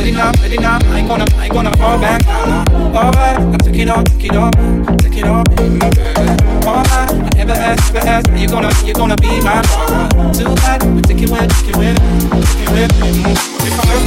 ready now. I ain't gonna fall back now. Alright, I took it all, alright, I ever asked, you're gonna be my lover. Too bad, we take it with. If I